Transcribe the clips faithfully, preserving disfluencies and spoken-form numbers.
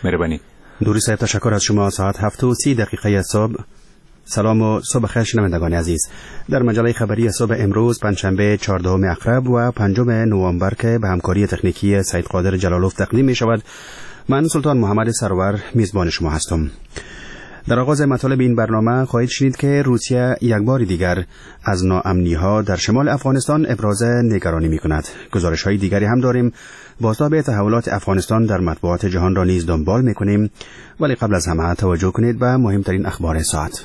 مهربانی. دوری صاحب تشکر از شما. ساعت هفت و سی دقیقه صبح. سلام و صبح خیر شنوندگان عزیز. در مجله خبری صبح امروز پنجشنبه چهاردهم اکتبر و پنجم نوامبر که به همکاری تکنیکی سید قادر جلالوف تقدیم می شود، من سلطان محمد سرور میزبان شما هستم. در آغاز مطالب این برنامه خواهید شنید که روسیه یک بار دیگر از ناامنی‌ها در شمال افغانستان ابراز نگرانی می‌کند. گزارش‌های دیگری هم داریم. بازتاب تحولات افغانستان در مطبوعات جهان را نیز دنبال می‌کنیم، ولی قبل از همه توجه کنید به مهمترین اخبار ساعت.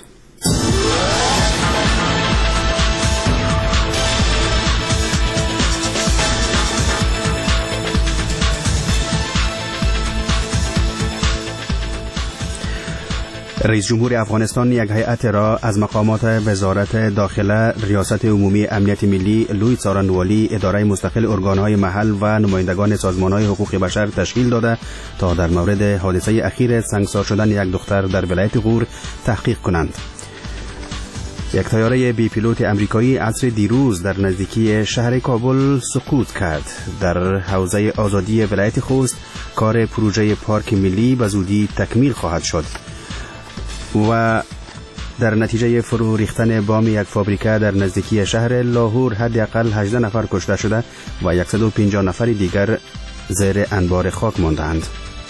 رئیس جمهور افغانستان یک هیئت را از مقامات وزارت داخله، ریاست عمومی امنیت ملی، لوی څارنوالی، اداره مستقل ارگانهای محل و نمایندگان سازمانهای حقوق بشر تشکیل داده تا در مورد حادثه اخیر سنگسار شدن یک دختر در ولایت غور تحقیق کنند. یک طیاره بی پیلوت امریکایی عصر دیروز در نزدیکی شهر کابل سقوط کرد. در حوزه آزادی ولایت خوست کار پروژه پارک ملی به زودی تکمیل خواهد شد و در نتیجه فرو ریختن بام یک فابریکه در نزدیکی شهر لاهور حداقل هجده نفر کشته شده و صد و پنجاه نفر دیگر زیر انبار خاک ماندند.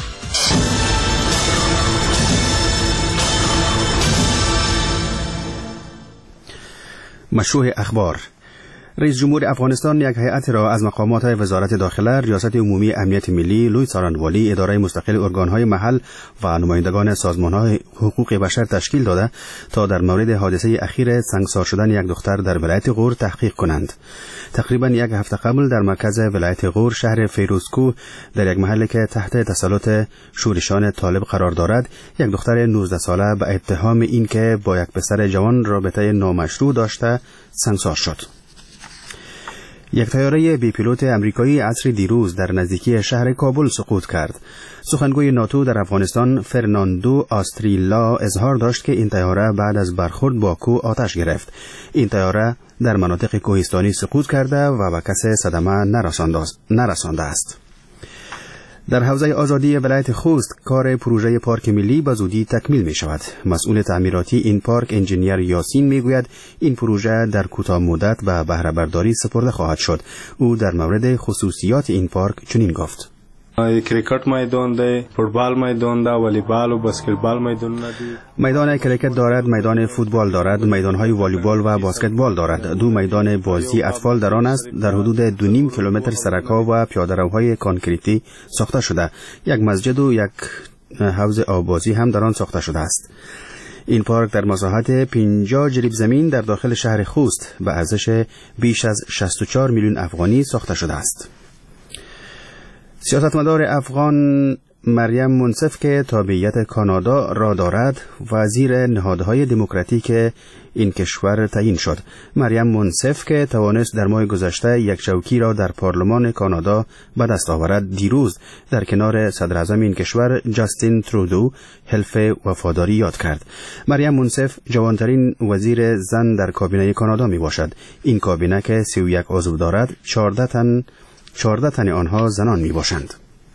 مشروع اخبار. رئیس جمهور افغانستان یک هیئت را از مقامات وزارت داخله، ریاست عمومی امنیت ملی، لوی څارنوالی، اداره مستقل ارگانهای محل و نمایندگان سازمانهای حقوق بشر تشکیل داده تا در مورد حادثه اخیر سنگسار شدن یک دختر در ولایت غور تحقیق کنند. تقریبا یک هفته قبل در مرکز ولایت غور شهر فیروزکو در یک محله که تحت تسلط شورشان طالب قرار دارد، یک دختر نوزده ساله به اتهام اینکه با یک پسر جوان رابطه نامشروع داشته سنگسار شد. یک طیاره بی پیلوت امریکایی عصر دیروز در نزدیکی شهر کابل سقوط کرد. سخنگوی ناتو در افغانستان فرناندو آستریلا اظهار داشت که این طیاره بعد از برخورد با کوه آتش گرفت. این طیاره در مناطق کوهستانی سقوط کرده و به کسی صدمه نرسانده است. در حوزه آزادی ولایت خوست کار پروژه پارک ملی به زودی تکمیل می شود. مسئول تعمیراتی این پارک انجینیر یاسین می گوید این پروژه در کوتاه مدت به بهره برداری سپرده خواهد شد. او در مورد خصوصیات این پارک چنین گفت: کریکت میدان ده، فوتبال میدان ده، والیبال و بسکتبال میدان ده. میدان کریکت دارد، میدان فوتبال دارد، میدانهای والیبال و بسکتبال دارد. دو میدان بازی اطفال در آن است. در حدود دو نیم کیلومتر سرک‌ها و پیاده‌روهای کانکریتی ساخته شده. یک مسجد و یک حوض آببازی هم در آن ساخته شده است. این پارک در مساحت پنجاه جریب زمین در داخل شهر خوست به ارزش بیش از شصت و چهار میلیون افغانی ساخته شده است. سیاستمدار افغان مریم منصف که تابعیت کانادا را دارد وزیر نهادهای دموکراتیک این کشور تعیین شد. مریم منصف که توانست در ماه گذشته یک چوکی را در پارلمان کانادا به دست آورد، دیروز در کنار صدر اعظم این کشور جاستین ترودو حلف وفاداری یاد کرد. مریم منصف جوانترین وزیر زن در کابینه کانادا می باشد. این کابینه که سی و یک عضو دارد، چهارده تن چهارده تن آنها زنان می باشند.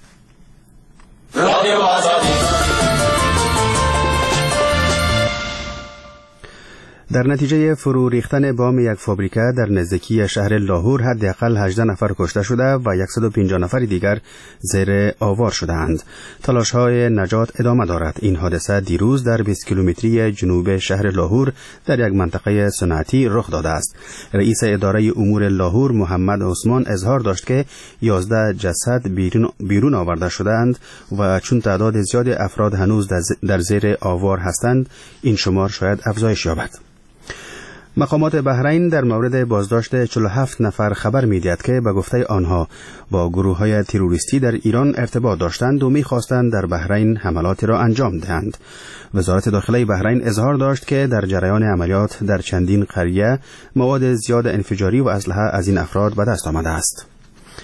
در نتیجه فرو ریختن بام یک فابریکه در نزدیکی شهر لاهور حداقل هجده نفر کشته شده و صد و پنجاه نفر دیگر زیر آوار شدهاند. تلاش‌های نجات ادامه دارد. این حادثه دیروز در بیست کیلومتری جنوب شهر لاهور در یک منطقه صنعتی رخ داده است. رئیس اداره امور لاهور محمد عثمان اظهار داشت که یازده جسد بیرون, بیرون آورده شدهاند و چون تعداد زیاد افراد هنوز در زیر آوار هستند، این شمار شاید افزایش یابد. مقامات بحرین در مورد بازداشت چهل و هفت نفر خبر می‌دهد که به گفته آنها با گروه‌های تروریستی در ایران ارتباط داشتند و می‌خواستند در بحرین حملاتی را انجام دهند. وزارت داخله بحرین اظهار داشت که در جریان عملیات در چندین قریه مواد زیاد انفجاری و اسلحه از این افراد به دست آمده است.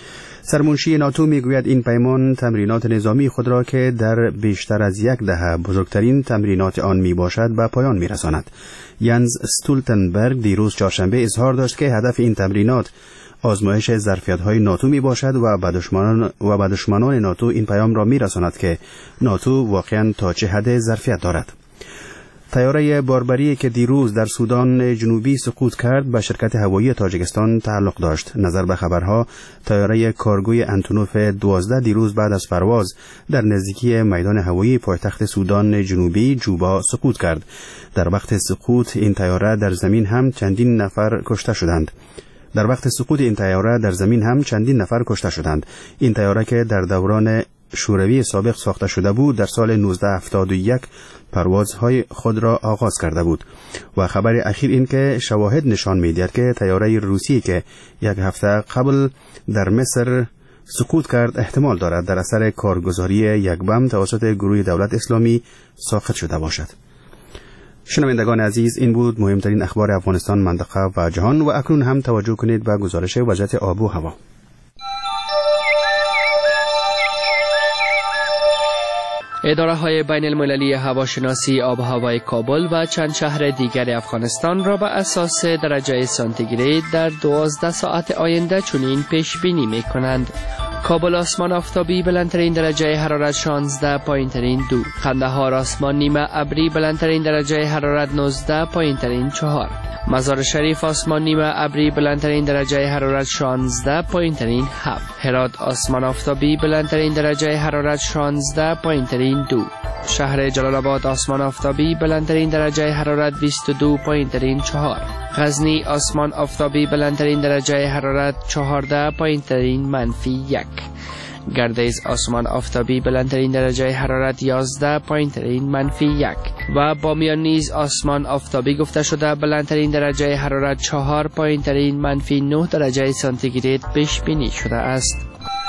سرمنشی ناتو میگوید این پیمان تمرینات نظامی خود را که در بیشتر از یک دهه بزرگترین تمرینات آن می باشد به پایان می رساند. ینز استولتنبرگ دیروز چهارشنبه اظهار داشت که هدف این تمرینات آزمایش ظرفیت‌های ناتو می باشد و به دشمنان و به دشمنان ناتو این پیام را می رساند که ناتو واقعاً تا چه حد ظرفیت دارد. طیاره باربری که دیروز در سودان جنوبی سقوط کرد به شرکت هوایی تاجیکستان تعلق داشت. نظر به خبرها طیاره کارگوی انتونوف دوازده دیروز بعد از پرواز در نزدیکی میدان هوایی پایتخت سودان جنوبی جوبا سقوط کرد. در وقت سقوط این طیاره در زمین هم چندین نفر کشته شدند. در وقت سقوط این طیاره در زمین هم چندین نفر کشته شدند. این طیاره که در دوران شوروی سابق ساخته شده بود در سال نوزده هفتاد و یک پروازهای خود را آغاز کرده بود و خبر اخیر این که شواهد نشان می‌دهد که طیاره روسی که یک هفته قبل در مصر سقوط کرد احتمال دارد در اثر کارگزاری یک بم توسط گروه دولت اسلامی ساخت شده باشد. شنوندگان عزیز، این بود مهمترین اخبار افغانستان، منطقه و جهان و اکنون هم توجه کنید به گزارش وضعیت آب و هوا. اداره های بین المللی هواشناسی آب و هوای کابل و چند شهر دیگر افغانستان را به اساس درجه سانتیگراد در دوازده ساعت آینده چنین پیش بینی می کنند: کابل آسمان آفتابی بلندترین درجه حرارت شانزده، پایینترین دو. قندهار آسمان نیمه ابری بلندترین درجه حرارت نوزده، پایینترین چهار. مزار شریف آسمان نیمه ابری بلندترین درجه حرارت شانزده، پایینترین هفت. هرات آسمان آفتابی بلندترین درجه حرارت شانزده، پایینترین دو. شهر جلال آباد آسمان آفتابی بلندترین درجه حرارت بیست و دو، پایینترین چهار. غزنی آسمان آفتابی بلندترین درجه حرارت چهارده، پایینترین منفی یک. گردیز آسمان آفتابی بلندترین درجه حرارت یازده، پایینترین منفی یک. و بامیان نیز آسمان آفتابی گفته شده بلندترین درجه حرارت چهار، پایینترین منفی نه درجه سانتیگراد پیش بینی شده است.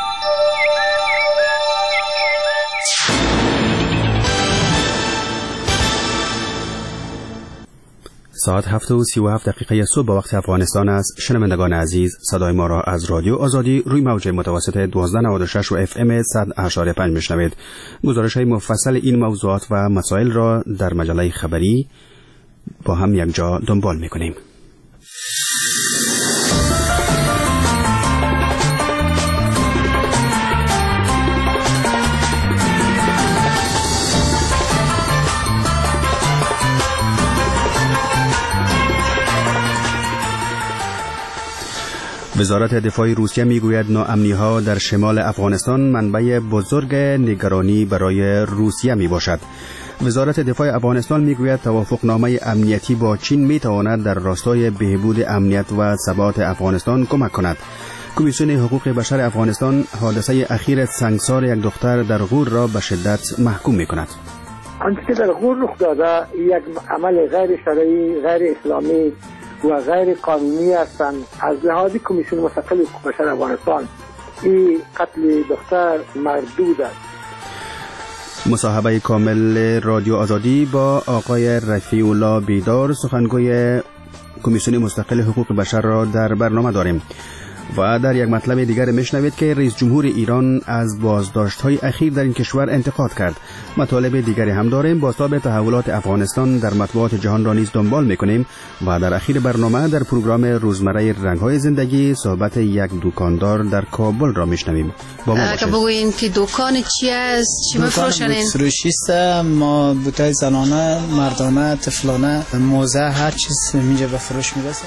ساعت هفت و سی و هفت دقیقه صبح با وقت افغانستان است. شنوندگان عزیز، صدای ما را از رادیو آزادی روی موج متوسط دوازده نود و شش و اف ام صد اشاره پنج میشنوید. گزارش های مفصل این موضوعات و مسائل را در مجله خبری با هم یک جا دنبال میکنیم. وزارت دفاع روسیه میگوید ناامنی‌ها در شمال افغانستان منبع بزرگ نگرانی برای روسیه میباشد. وزارت دفاع افغانستان میگوید توافقنامه امنیتی با چین میتواند در راستای بهبود امنیت و ثبات افغانستان کمک کند. کمیسیون حقوق بشر افغانستان حادثه اخیر سنگسار یک دختر در غور را به شدت محکوم میکند. آنچه که در غور رخ داده یک عمل غیر شرعی، غیر اسلامی و غیر قانونی هستند. از لحاظ کمیسیون مستقل حقوق بشر افغانستان این قتل دختر مردود است. مصاحبه کامل رادیو آزادی با آقای رفیع الله بیدار، سخنگوی کمیسیون مستقل حقوق بشر را در برنامه داریم. و در یک مطلب دیگر میشنوید که رئیس جمهور ایران از بازداشت‌های اخیر در این کشور انتقاد کرد. مطالب دیگری هم داریم. بازتاب تحولات افغانستان در مطبوعات جهان را نیز دنبال میکنیم و در اخیر برنامه در پروگرام روزمره رنگ‌های زندگی صحبت یک دکاندار در کابل را میشنویم. با ما باشید. بگوین که دکان چی است؟ چی می‌فروشن؟ فروشی است. ما بوتای زنانه، مردانه، طفلانه، موزه، هر چیز اینجا به فروش میرسه.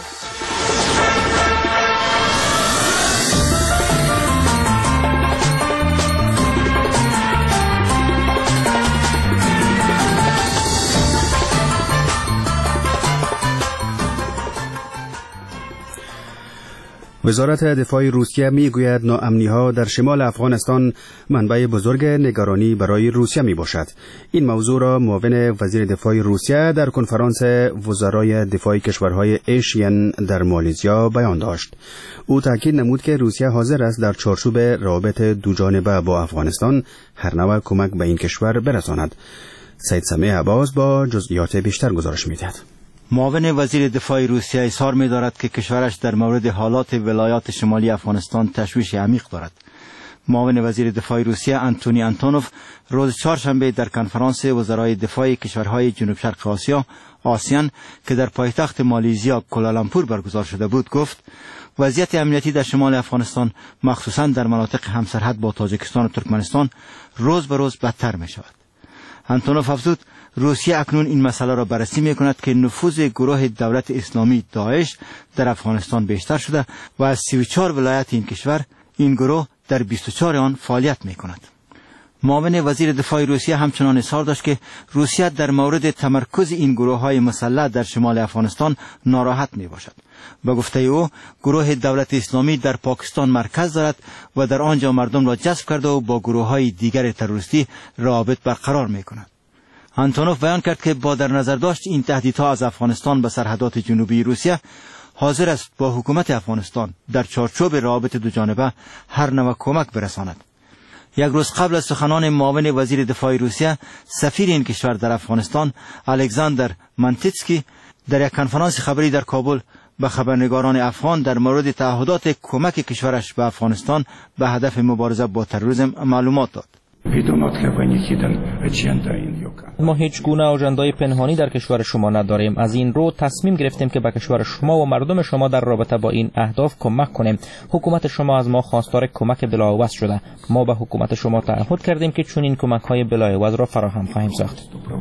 وزارت دفاع روسیه میگوید ناامنی‌ها در شمال افغانستان منبع بزرگ نگرانی برای روسیه میباشد. این موضوع را معاون وزیر دفاع روسیه در کنفرانس وزرای دفاع کشورهای ایشین در مالزیا بیان داشت. او تاکید نمود که روسیه حاضر است در چارچوب روابط دوجانبه با افغانستان هر نوع کمک به این کشور برساند. سید سمیع عباس با جزئیات بیشتر گزارش می‌دهد. معاون وزیر دفاع روسیه اظهار می‌دارد که کشورش در مورد حالات ولایات شمالی افغانستان تشویش عمیق دارد. معاون وزیر دفاع روسیه آنتونی آنتونوف روز چهارشنبه در کنفرانس وزرای دفاع کشورهای جنوب شرق آسیا آسیان که در پایتخت مالزیا کوالالامپور برگزار شده بود گفت وضعیت امنیتی در شمال افغانستان مخصوصا در مناطق همسرحد با تاجیکستان و ترکمنستان روز به روز بدتر می شود. آنتونوف افزود روسیه اکنون این مسئله را بررسی می کند که نفوذ گروه دولت اسلامی داعش در افغانستان بیشتر شده و از سی و چهار ولایت این کشور این گروه در بیست و چهار آن فعالیت می کند. معاون وزیر دفاع روسیه همچنان اظهار داشت که روسیه در مورد تمرکز این گروه های مسلح در شمال افغانستان ناراحت می باشد. به گفته او گروه دولت اسلامی در پاکستان مرکز دارد و در آنجا مردم را جذب کرده و با گروه های دیگر تروریستی روابط برقرار می کند. آنتونوف بیان کرد که با در نظر داشت این تهدیدها از افغانستان به سرحدات جنوبی روسیه حاضر است با حکومت افغانستان در چارچوب روابط دوجانبه هر نوع کمک برساند. یک روز قبل از سخنان معاون وزیر دفاع روسیه سفیر این کشور در افغانستان الکساندر مانتیتسکی در یک کنفرانس خبری در کابل به خبرنگاران افغان در مورد تعهدات کمک کشورش به افغانستان به هدف مبارزه با تروریسم معلومات داد. ما هیچ گونه آژندای پنهانی در کشور شما نداریم. از این رو تصمیم گرفتیم که به کشور شما و مردم شما در رابطه با این اهداف کمک کنیم. حکومت شما از ما خواستار کمک بلاعوض شده. ما به حکومت شما تعهد کردیم که چون این کمک های بلاعوض را فراهم خواهیم ساخت.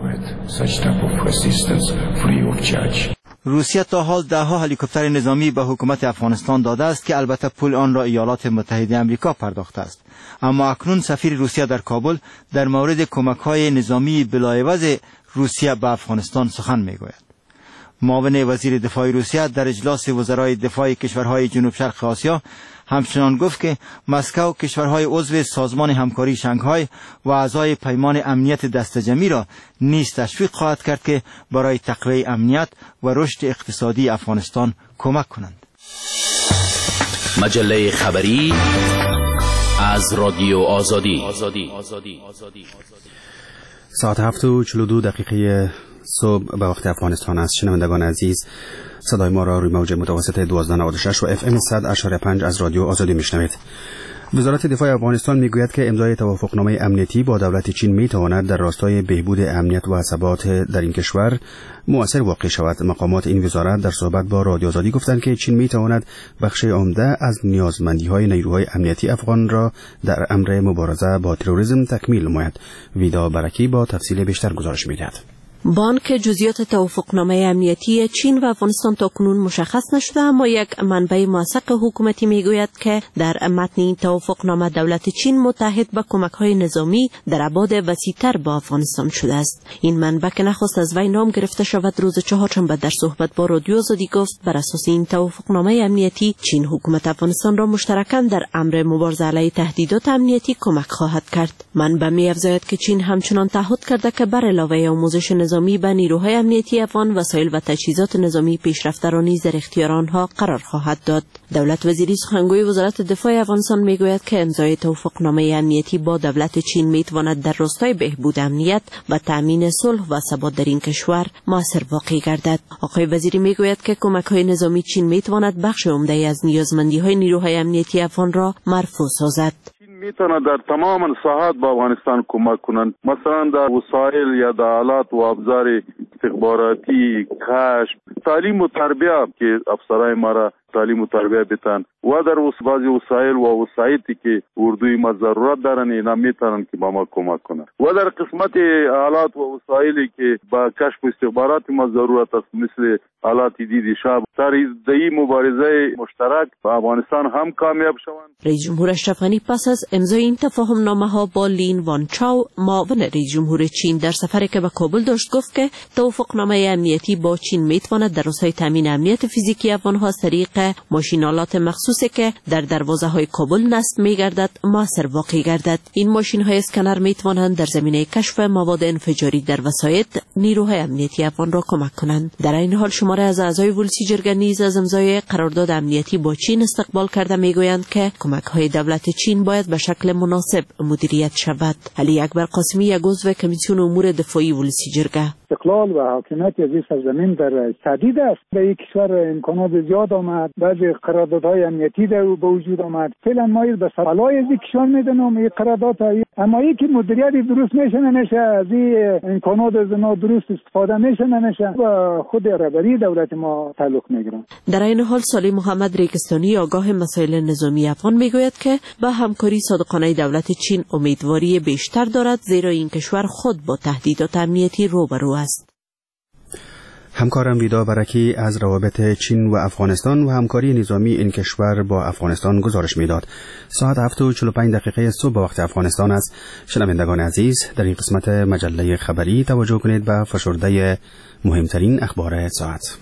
روسیه تا حال ده ها هلیکوپتر نظامی به حکومت افغانستان داده است که البته پول آن را ایالات متحده آمریکا پرداخته است. اما اکنون سفیر روسیه در کابل در مورد کمک‌های نظامی بلاعوض روسیه به افغانستان سخن می‌گوید. معاون وزیر دفاع روسیه در اجلاس وزرای دفاع کشورهای جنوب شرق آسیا همچنان گفت که مسکو کشورهای عضو سازمان همکاری شانگهای و اعضای پیمان امنیت دسته‌جمعی را نیز تشویق خواهد کرد که برای تقویت امنیت و رشد اقتصادی افغانستان کمک کنند. مجله خبری از رادیو آزادی. ساعت هفت و چهل و دو دقیقه صبح به وقت افغانستان است. شنوندگان عزیز، صدای ما را روی موج متوسط دوازده نود و شش و اف ام صد و پنج از رادیو آزادی میشنوید. وزارت دفاع افغانستان میگوید که امضای توافقنامه امنیتی با دولت چین میتواند در راستای بهبود امنیت و ثبات در این کشور مؤثر واقع شود. مقامات این وزارت در صحبت با رادیو آزادی گفتند که چین میتواند بخش عمده از نیازمندی‌های نیروهای امنیتی افغان را در امر مبارزه با تروریسم تکمیل نماید. ویدا برکی با تفصیل بیشتر گزارش می‌دهد. بانک جزئیات توافقنامه امنیتی چین و افغانستان تاکنون مشخص نشده، اما یک منبع موثق حکومتی میگوید که در متن این توافقنامه دولت چین متحد به کمک‌های نظامی در ابعاد وسیع‌تر با افغانستان شده است. این منبع که نخواست از وی نام گرفته شود روز چهارشنبه در صحبت با رادیو آزادی گفت بر اساس این توافقنامه امنیتی چین حکومت افغانستان را مشترکاً در امر مبارزه علیه تهدیدات امنیتی کمک خواهد کرد. منبع می‌افزاید که چین همچنان تعهد کرده که بر علاوه آموزش نظامی به نیروهای امنیتی افغان وسایل و تجهیزات نظامی پیشرفته را نیز در اختیار آنها قرار خواهد داد. دولت وزیری سخنگوی وزارت دفاع افغانستان میگوید که امضای توافقنامه امنیتی با دولت چین میتواند در راستای بهبود امنیت و تامین صلح و ثبات در این کشور موثر واقع گردد. آقای وزیری میگوید که کمک‌های نظامی چین میتواند بخش عمده از نیازمندی‌های نیروهای امنیتی افغان را مرفوع سازد. میتونه در تمام ساحات با افغانستان کمک کنند، مثلا در وسایل یا در آلات و ابزار استخباراتی، کشف، تعلیم و تربیت که افسرای ما را تعلیم و تربیت بتن و در بعضی وسایل و وسایلی که اردوی ما ضرورت دارن اینا میتونن که با ما کمک کنند و در قسمت آلات و وسایلی که با کشف و استخبارات ما ضرورت است مثل آلات دید شب در این مبارزه مشترک با افغانستان هم کامیاب شوند. رئیس جمهور اشرف غنی پس از امضای این تفاهم نامه ها با لین وان چاو معاون رئیس جمهور چین در سفری که به کابل داشت گفت که توافقنامه امنیتی با چین میتواند در راستای تامین امنیت فیزیکی افغان‌ها از طریق ماشینالات مخصوصی که در دروازه های کابل نصب می‌گردد موثر واقع گردد. این ماشین های اسکنر میتوانند در زمینه کشف مواد انفجاری در وسایط نیروهای امنیتی افغان را کمک کنند. در این حال شماره از اعضای ولسی جرگه نیز از امضای قرارداد امنیتی با چین استقبال کرده میگویند که کمک‌های دولت چین باید به شکل مناسب مدیریت شود. علی اکبر قاسمی یک عضو کمیسیون امور دفاعی ولسی جرگه: استقلال و حاکمیت از این سرزمین در تهدید است. به یک کشور امکانات زیاد آمد آمد، بعضی قراردادهای امنیتی در به وجود آمد. فعلا ما به سوالای از کشور میدونم این قراردادها، اما این که مدیریت درست میشه نمیشه، از این امکانات از ما درست استفاده میشه نمیشه، و خود رهبری دولت ما تعلق میگیرن. در این حال صالح محمد ریگستانی آگاه مسائل نظامی افغان میگوید که با همکاری صادقانه دولت چین امیدواری بیشتر دارد، زیرا این کشور خود با تهدیدات امنیتی روبرو است. همکارم ویدا برکی از روابط چین و افغانستان و همکاری نظامی این کشور با افغانستان گزارش میداد. ساعت هفت و چهل و پنج دقیقه صبح به وقت افغانستان است. شنوندگان عزیز، در این قسمت مجله خبری توجه کنید به فشرده مهمترین اخبار ساعت.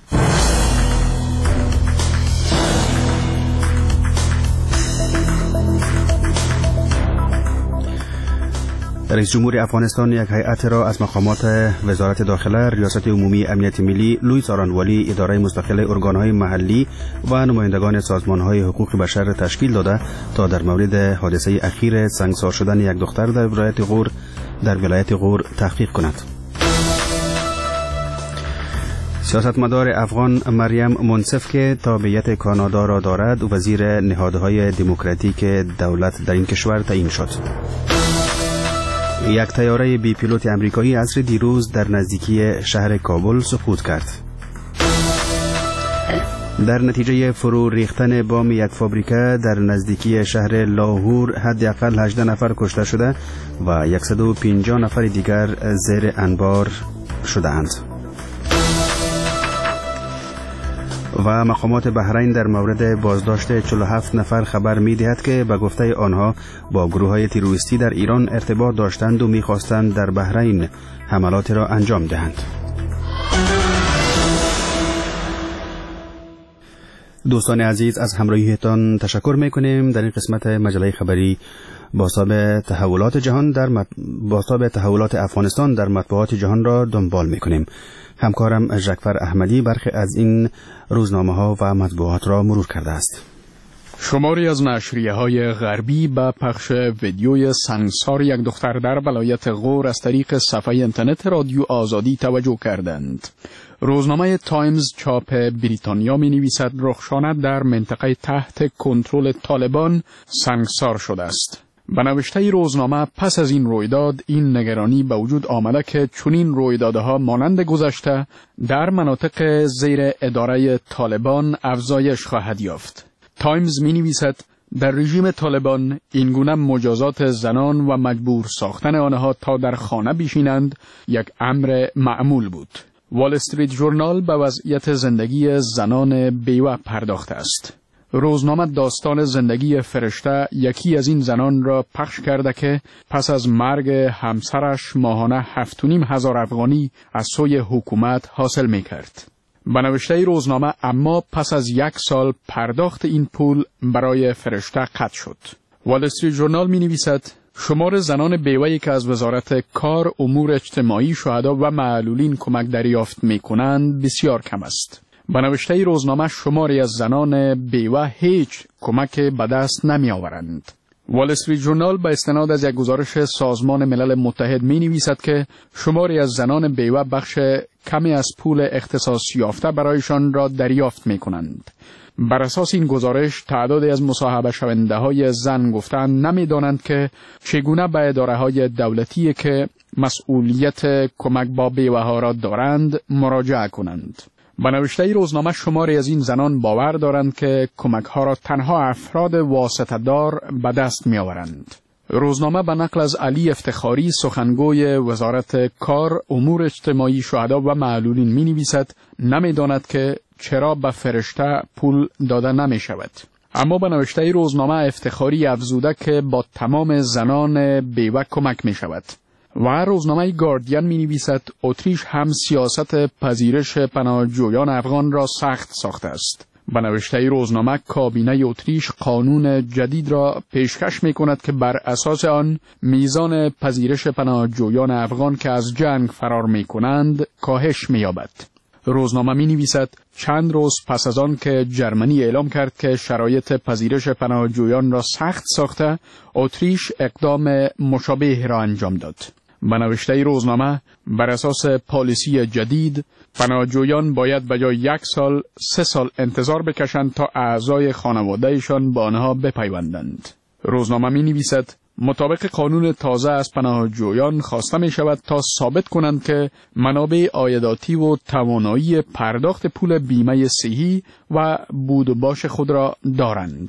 رئیس جمهور افغانستان یک هیئت را از مقامات وزارت داخله، ریاست عمومی امنیت ملی، لوی سارانوالی، اداره مستقل ارگانهای محلی و نمایندگان سازمانهای حقوق بشر تشکیل داده تا در مورد حادثه اخیر سنگسار شدن یک دختر در ولایت غور در ولایت غور تحقیق کند. سیاستمدار افغان مریم منصف که تابعیت کانادا را دارد، وزیر نهادهای دموکراتیک دولت در این کشور تعیین شد. یک طیاره بی پیلوت امریکایی عصر دیروز در نزدیکی شهر کابل سقوط کرد. در نتیجه فرو ریختن بام یک فابریکه در نزدیکی شهر لاهور حداقل هجده نفر کشته شده و صد و پنجاه نفر دیگر زیر انبار شده‌اند. و مقامات بحرین در مورد بازداشت چهل و هفت نفر خبر می دهد که به گفته آنها با گروه‌های تروریستی در ایران ارتباط داشتند و می خواستند در بحرین حملات را انجام دهند. دوستان عزیز، از همراهیتان تشکر می کنیم. در این قسمت مجله خبری بازتاب تحولات جهان در مط... بازتاب تحولات افغانستان در مطبوعات جهان را دنبال می کنیم. همکارم ژکفر احمدی برخی از این روزنامه ها و مطبوعات را مرور کرده است. شماری از نشریه های غربی به پخش ویدیوی سنگسار یک دختر در ولایت غور از طریق صفحه اینترنت رادیو آزادی توجه کردند. روزنامه تایمز چاپ بریتانیا می نویسد رخشانه در منطقه تحت کنترل طالبان سنگسار شده است. به نوشته روزنامه پس از این رویداد این نگرانی به وجود آمده که چنین رویدادها مانند گذشته در مناطق زیر اداره طالبان افزایش خواهد یافت. تایمز می نویسد در رژیم طالبان این گونه مجازات زنان و مجبور ساختن آنها تا در خانه بشینند یک امر معمول بود. وال استریت ژورنال به وضعیت زندگی زنان بیوه پرداخته است. روزنامه داستان زندگی فرشته یکی از این زنان را پخش کرده که پس از مرگ همسرش ماهانه هفت و نیم هزار افغانی از سوی حکومت حاصل می کرد. به نوشته روزنامه اما پس از یک سال پرداخت این پول برای فرشته قطع شد. وال استریت ژورنال می نویسد شمار زنان بیوه‌ای که از وزارت کار، امور اجتماعی، شهدا و معلولین کمک دریافت می کنند بسیار کم است. به نوشته روزنامه شماری از زنان بیوه هیچ کمک به دست نمی آورند. وال استریت ژورنال به استناد از یک گزارش سازمان ملل متحد می نویسد که شماری از زنان بیوه بخش کمی از پول اختصاص یافته برایشان را دریافت می کنند. بر اساس این گزارش تعدادی از مصاحبه شونده های زن گفتند نمی دانند که چگونه به اداره های دولتی که مسئولیت کمک با بیوه ها را دارند مراجعه کنند. به نوشته روزنامه شماری از این زنان باور دارند که کمک ها را تنها افراد واسطه دار به دست می آورند. روزنامه به نقل از علی افتخاری سخنگوی وزارت کار، امور اجتماعی، شهدا و معلولین می نویسد نمی داند که چرا به فرشته پول داده نمی شود. اما به نوشته روزنامه افتخاری افزوده که با تمام زنان بیوه کمک می شود. و روزنامه گاردین می نویسد اتریش هم سیاست پذیرش پناهجویان افغان را سخت ساخته است. به نوشته روزنامه کابینه اتریش قانون جدید را پیشکش می کند که بر اساس آن میزان پذیرش پناهجویان افغان که از جنگ فرار می کنند کاهش می یابد. روزنامه می نویسد چند روز پس از آن که جرمنی اعلام کرد که شرایط پذیرش پناهجویان را سخت ساخته، اتریش اقدام مشابه را انجام داد. به نوشته روزنامه بر اساس پالیسی جدید پناهجویان باید به جای یک سال سه سال انتظار بکشند تا اعضای خانوادهشان به آنها بپیوندند. روزنامه می نویسد مطابق قانون تازه از پناهجویان خواسته می شود تا ثابت کنند که منابع عایداتی و توانایی پرداخت پول بیمه صحی و بود و باش خود را دارند.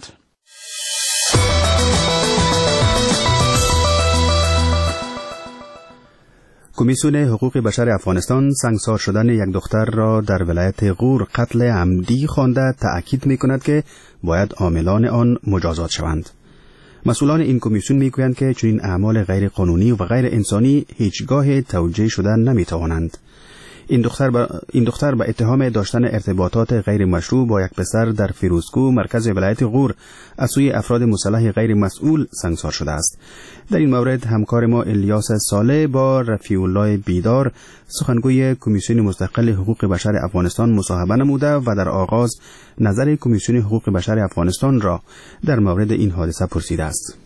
کمیسیون حقوق بشر افغانستان سنگسار شدن یک دختر را در ولایت غور قتل عمدی خوانده تأکید می کند که باید عاملان آن مجازات شوند. مسئولان این کمیسیون می گویند که چنین اعمال غیر قانونی و غیر انسانی هیچگاه توجیه شدن نمی توانند. این دختر با این دختر به اتهام داشتن ارتباطات غیر مشروع با یک پسر در فیروزکو مرکز ولایت غور از سوی افراد مسلح غیر مسئول سنگسار شده است. در این مورد همکار ما الیاس صالح با رفیع الله بیدار سخنگوی کمیسیون مستقل حقوق بشر افغانستان مصاحبه نموده و در آغاز نظر کمیسیون حقوق بشر افغانستان را در مورد این حادثه پرسیده است.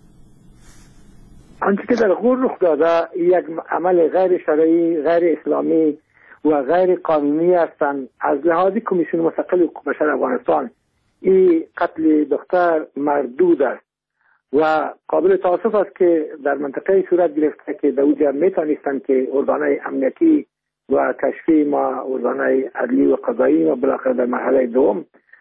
آنچه که در غور رخ داده یک عمل غیر شرعی، غیر اسلامی و غیر قانونی هستند. از لحاظ کمیسیون مستقل حقوق بشر افغانستان این قتل دختر مردود است و قابل تاسف است که در منطقه صورت گرفته که در اونجا میتونستند که ارگانهای امنیتی و کشفی ما ارگانهای عدلی و قضایی و بالاخره در مرحله دوم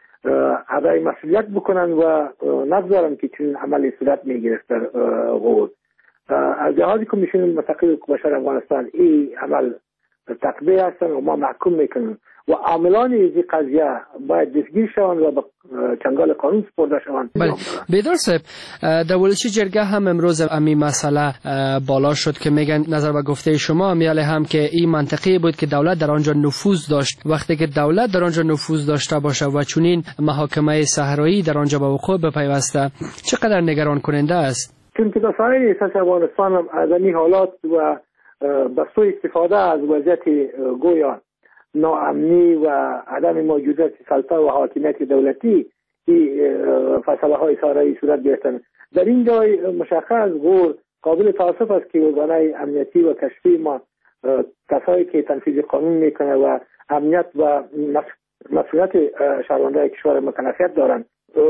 ادای مسئولیت بکنن و نگذارن که چنین عملی صورت میگرفت در غور. از لحاظ کمیسیون مستقل حقوق بشر افغانستان این عمل تقبیه هستن و ما محکوم میکنیم و عاملان این قضیه باید دستگیر شوند و به چنگال قانون سپرده شوند. بله بیدار صاحب، در ولایت جرگه هم امروز امی مسئله بالا شد که میگن نظر به گفته شما میاله هم که این منطقی بود که دولت در آنجا نفوذ داشت. وقتی که دولت در آنجا نفوذ داشته باشه و چنین محاکمه صحرایی در آنجا به وقوع بپیوسته چقدر نگران کننده است؟ چون که در سایر اساس افغانستان هم از این حالات و به سوی استفاده از وضعیت گویا ناامنی و عدم موجودیت سلطه و حاکمیت دولتی این فیصله های صحرایی صورت گرفتن. در این جای مشخص غور قابل تاسف است که ارگانهای امنیتی و کشفی ما کسایی که تنفیذ قانون میکنه و امنیت و مسئولیت شهروندان کشور مکلفیت دارند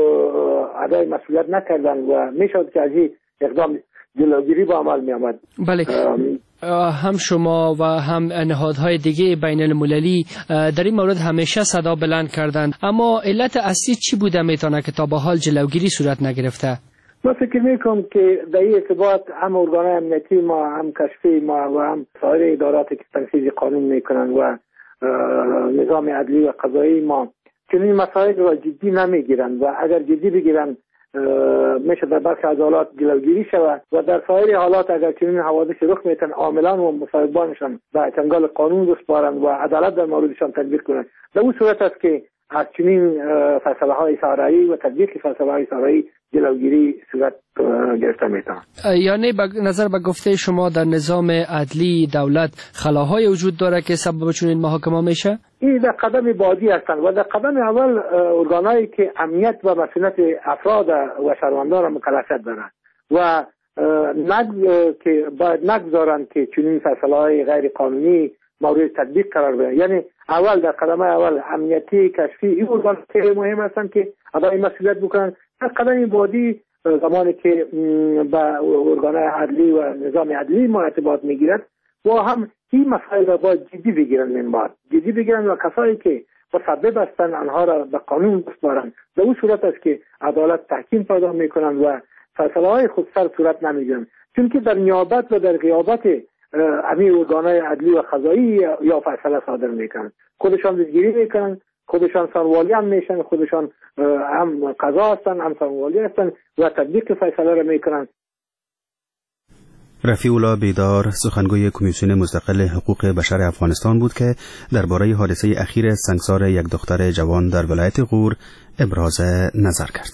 ادای مسئولیت نکردن و میشد که از این اقدام جلوگیری با عمل می آمد. بله هم شما و هم نهادهای دیگه بین المللی در این مورد همیشه صدا بلند کردند، اما علت اصلی چی بوده میتونه که تا به حال جلوگیری صورت نگرفته؟ ما فکر میکنم که در این ارتباط هم ارگانهای امنیتی ما، هم کشفی ما و هم سایر اداراتی که تنفیذ قانون میکنن و نظام عدلی و قضایی ما چنین مسائل را جدی نمیگیرن و اگر جدی بگیرن میشه در برخی از حالات جلوگیری شود و در سایر حالات اگر چنین حوادث رخ میتن عاملان و مصاحبانشان به چنگال قانون بسپارند و عدالت در موردشان تطبیق کنند. در اون صورت است که از چنین فیصله های صحرایی و تطبیق فیصله های صحرایی جلوگیری صورت گرفته میتونه. یعنی به نظر به گفته شما در نظام عدلی دولت خلاهای وجود داره که سبب چنین محاکمه میشه؟ این در قدم بعدی هستند و در قدم اول ارگانهایی که امنیت و مسئولیت افراد و شهروندان را مکلفیت دارند و نگ که باید نگذارند که چنین فیصله‌های غیر قانونی مورد تطبیق قرار بگیرند. یعنی اول در قدم اول امنیتی کشفی این ارگان خیلی مهم هستند که ادای مسئولیت بکنند. در قدم بعدی زمانی که با ارگان‌های عدلی و نظام عدلی ما ارتباط میگیرد و هم این مسائل را باید جدی بگیرن من بعد جدی بگیرن و کسایی که مسبب هستند آنها را به قانون بسپارند. در اون صورت است که عدالت تحکیم پیدا میکنند و فیصله های خودسر صورت نمیگیرند، چون که در نیابت و در غیابت امی ارگانهای عدلی و قضایی یا فیصله صادر میکنند. خودشان دستگیری میکنند، خودشان سانوالی هم میشن، خودشان هم قضا هستند هم سانوالی هستند و تطبیق فیصله را میکنند. رفیع الله بیدار سخنگوی کمیسیون مستقل حقوق بشر افغانستان بود که درباره حادثه اخیر سنگسار یک دختر جوان در ولایت غور ابراز نظر کرد.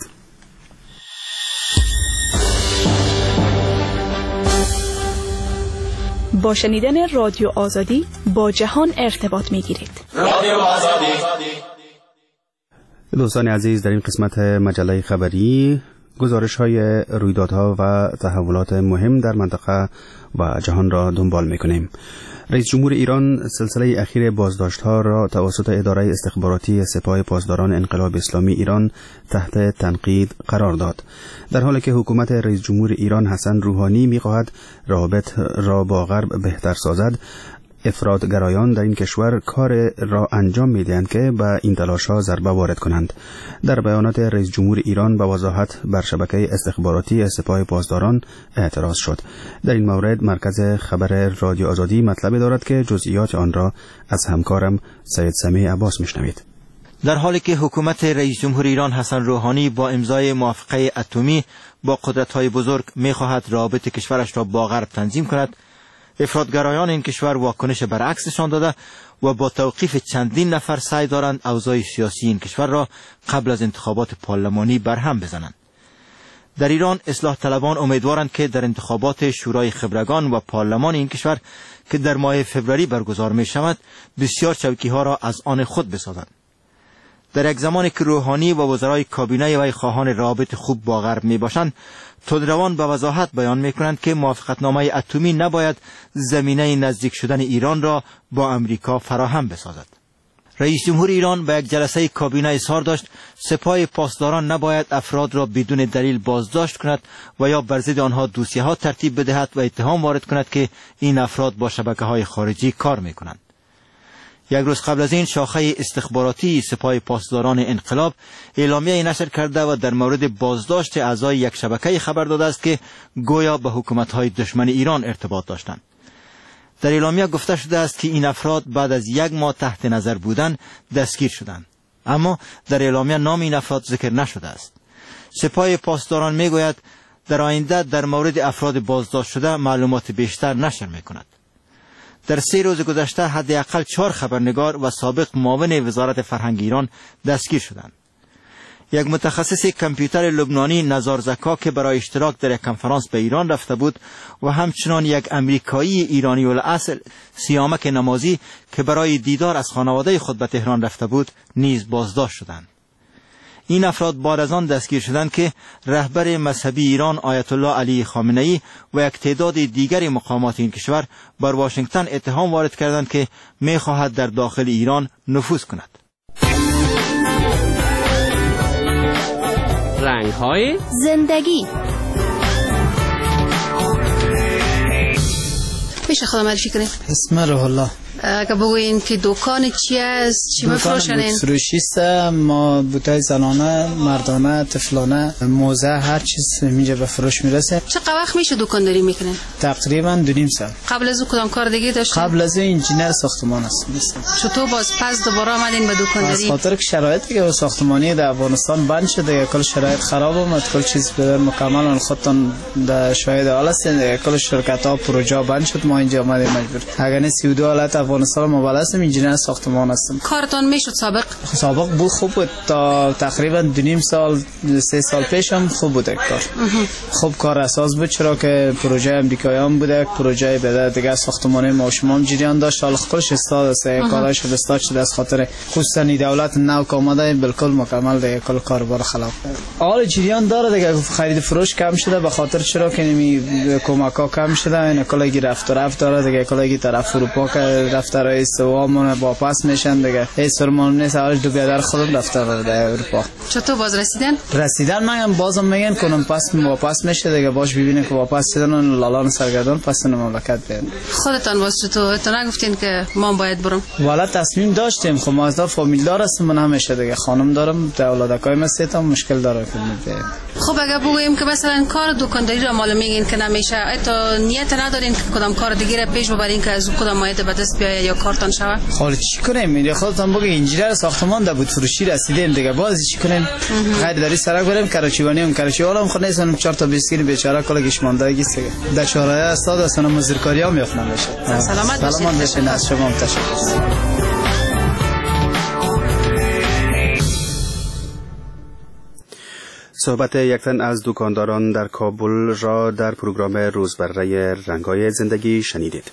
با شنیدن رادیو آزادی با جهان ارتباط می‌گیرید. رادیو آزادی. دوستان عزیز، در این قسمت مجله خبری گزارش های رویدادها و تحولات مهم در منطقه و جهان را دنبال میکنیم. رئیس جمهور ایران سلسله اخیر بازداشت‌ها را توسط اداره استخباراتی سپاه پاسداران انقلاب اسلامی ایران تحت تنقید قرار داد، در حالی که حکومت رئیس جمهور ایران حسن روحانی می‌خواهد روابط را با غرب بهتر سازد. افراطگرایان در این کشور کار را انجام می‌دهند که به این تلاش‌ها ضربه وارد کنند. در بیانات رئیس جمهور ایران به وضاحت بر شبکه استخباراتی سپاه پاسداران اعتراض شد. در این مورد مرکز خبر رادیو آزادی مطلبی دارد که جزئیات آن را از همکارم سید سمیع عباس میشنوید. در حالی که حکومت رئیس جمهور ایران حسن روحانی با امضای موافقه اتمی با قدرت‌های بزرگ می‌خواهد روابط کشورش را با غرب تنظیم کند، افراطگرایان این کشور واکنش برعکسشان داده و با توقیف چندین نفر سعی دارند اوضاع سیاسی این کشور را قبل از انتخابات پارلمانی برهم بزنند. در ایران اصلاح طلبان امیدوارند که در انتخابات شورای خبرگان و پارلمان این کشور که در ماه فوریه برگزار می شود بسیار چوکی ها را از آن خود بسازند. در یک زمانی که روحانی و وزرای کابینه وی خواهان روابط خوب با غرب می باشند، تندروان به وضاحت بیان می کنند که موافقتنامه اتمی نباید زمینه نزدیک شدن ایران را با امریکا فراهم بسازد. رئیس جمهور ایران به یک جلسه کابینه اظهار داشت سپاه پاسداران نباید افراد را بدون دلیل بازداشت کند و یا بر ضد آنها دوسیه ها ترتیب بدهد و اتهام وارد کند که این افراد با شبکه های خارجی کار می کنند. یک روز قبل از این شاخه استخباراتی سپاه پاسداران انقلاب اعلامیه نشر کرده و در مورد بازداشت اعضای یک شبکه خبر داده است که گویا به حکومت‌های دشمن ایران ارتباط داشتند. در اعلامیه گفته شده است که این افراد بعد از یک ماه تحت نظر بودن دستگیر شدند، اما در اعلامیه نام این افراد ذکر نشده است. سپاه پاسداران میگوید در آینده در مورد افراد بازداشت شده معلومات بیشتر نشر میکند. در سه روز گذشته حداقل چهار خبرنگار و سابق معاون وزارت فرهنگ ایران دستگیر شدند. یک متخصص کامپیوتر لبنانی نزار زکا که برای اشتراک در یک کنفرانس به ایران رفته بود و همچنان یک امریکایی ایرانی الاصل سیامک نمازی که برای دیدار از خانواده خود به تهران رفته بود نیز بازداشت شدند. این افراد بعد از آن دستگیر شدند که رهبر مذهبی ایران آیت الله علی خامنه‌ای و یک تعداد دیگر مقامات این کشور بر واشنگتن اتهام وارد کردند که می‌خواهد در داخل ایران نفوذ کند. رنگ‌های زندگی. میشه خدا معرفی کنید؟ اسم روح الله. اگه بگوین که دکان چی است، چی میفروشن؟ دکان فروشی است، ما بوتای زنانه، مردانه، طفلانه، موزه، هر چیز اینجا به فروش میرسه. چقدر وقت میشه دکانداری میکنین؟ تقریبا دو نیم سال. قبل از او کدام کار دیگه داشتین؟ قبل از این انجینر ساختمان است. چطور باز پس دوباره آمدین به دکانداری؟ از خاطر که شرایطی که ساختمانی در افغانستان بند شده، کل شرایط خراب اومد، کل چیز به مکمل خودتون در شاهد حال هستین، کل شرکت ها پروژه بند شد، ما اینجا آمدیم مجبور. اگر نه سی و دو حالت افغانستان مبالغه انجینر ساختمان هستم. کارتون میشد سابق؟ سابق بود، خوب بود، تا تقریبا دو نیم سال سه سال پیش هم خوب بود کار. خوب کار اساس بود، چرا که پروژه امریکاییان بوده، پروژه به دیگه ساختمان ما و شما هم جریان داشت، حال خودش استاد است، کارش استاد شده از خاطر خصوصا دولت نو که اومده بالکل مکمل دیگه کل کاربار خلاف. حال جریان داره دیگه، خرید فروش کم شده به خاطر چرا که نمی کمکا کم شده، این کلاگی رفت و رفت داره دیگه، کلاگی طرف اروپا که رفت رئیس سوامون با پاس میشن دیگه، هیچ سرمون نیست، حالش دو بیادر خودم رفته در اروپا. چطور باز رسیدن؟ رسیدن من بازم میگن کنم پاس واپس میشه دیگه، باش ببینه که واپس شدن و لالان سرگردان پس مملکت بیان. خودتان باز چطور تو نگفتین که ما باید برم؟ والا تصمیم داشتیم، خب ما از دا فامیل دار هستم، من همیشه دیگه خانم دارم، اولادکای من سه تا مشکل داره که میگه. خب اگه بگویم که مثلا کار دکانداری را مال میگین که نمیشه، تو نیت ندارین که کدام کار دیگه را پیش ببرین که از کدام مایه به دست بیاید یا کارتان شود؟ حالا چی کنیم؟ میگه خودتون بگی انجینر ساختمان ده بود فروشی رسیدیم دیگه، باز چی کنیم؟ خیر داری سرک بریم کراچیوانی اون کراچیوالم خود نیستن چهار تا بیسکیل بیچاره کلاگیش ماندگی است در شورای استاد اصلا مزرکاری هم میافنم بشه. سلامت باشید. سلامت باشید. از شما هم تشکر. صحبت یک تن از دکانداران در کابل را در پروگرام روزمره رنگ‌های زندگی شنیدید.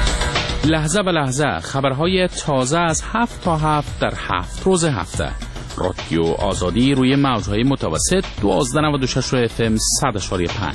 لحظه به لحظه خبرهای تازه از هفت تا هفت در هفت روز هفته. رادیو آزادی روی موجهای متوسط دوازده نود و شش اف ام صد اشاری پنج.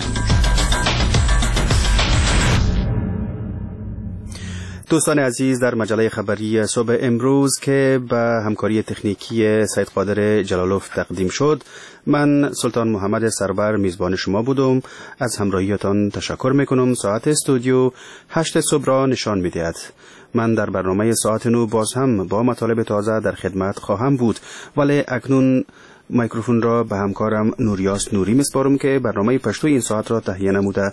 دوستان عزیز، در مجله خبری صبح امروز که به همکاری تکنیکی سید قادر جلالوف تقدیم شد، من سلطان محمد سربر میزبان شما بودم. از همراهیتان تشکر میکنم. ساعت استودیو هشت صبح را نشان میدهد. من در برنامه ساعت نو باز هم با مطالب تازه در خدمت خواهم بود، ولی اکنون میکروفون را به همکارم نوریاس نوری میسپارم که برنامه پشتو این ساعت را تهیه نموده